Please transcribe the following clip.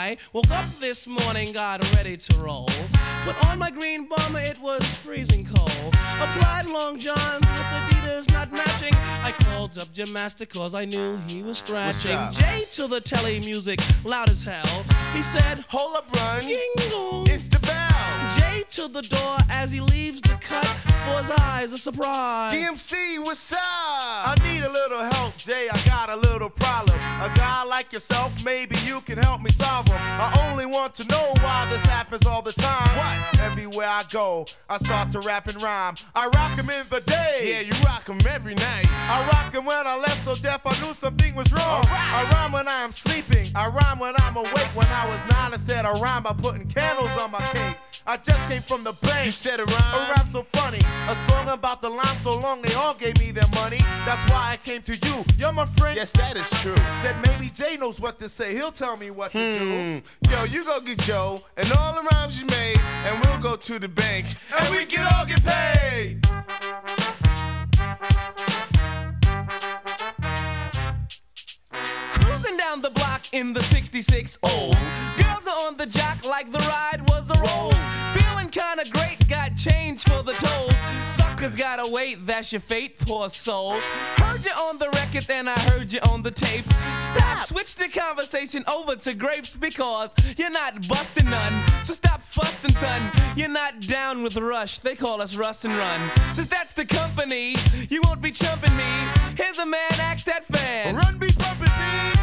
I woke up this morning, got ready to roll. Put on my green bomber, it was freezing cold. Applied long johns with Adidas not matching. I called up Jim Master cause I knew he was scratching. Jay to the telly music, loud as hell. He said, hold up, run. Jingle. It's the bell. Jay to the door as he leaves the cut. For his eyes, a surprise. DMC, what's up? I need a little help, Jay. I got a little problem. A guy like yourself, maybe you can help me solve them. I only want to know why this happens all the time. What? Everywhere I go, I start to rap and rhyme. I rock 'em in the day. Yeah, you rock 'em every night. I rock 'em when I left so deaf I knew something was wrong. Right. I rhyme when I am sleeping. I rhyme when I'm awake. When I was 9, I said I rhyme by putting candles on my cake. I just came from the bank. You said a rhyme? A rap so funny. A song about the line so long they all gave me their money. That's why I came to you. You're my friend. Yes, that is true. Said maybe Jay knows what to say. He'll tell me what to do. Yo, you go get Joe and all the rhymes you made, and we'll go to the bank and we can all get paid. Cruising down the block in the 66 old. Girls are on the jock like the ride was a roll. Feeling kinda great, got change for the tolls. Suckers gotta wait, that's your fate, poor souls. Heard you on the records and I heard you on the tapes. Stop, switch the conversation over to grapes because you're not busting none. So stop fussing, son. You're not down with Rush, they call us Russ and Run. Since that's the company, you won't be chumping me. Here's a man, ask that fan. Run be bumping me.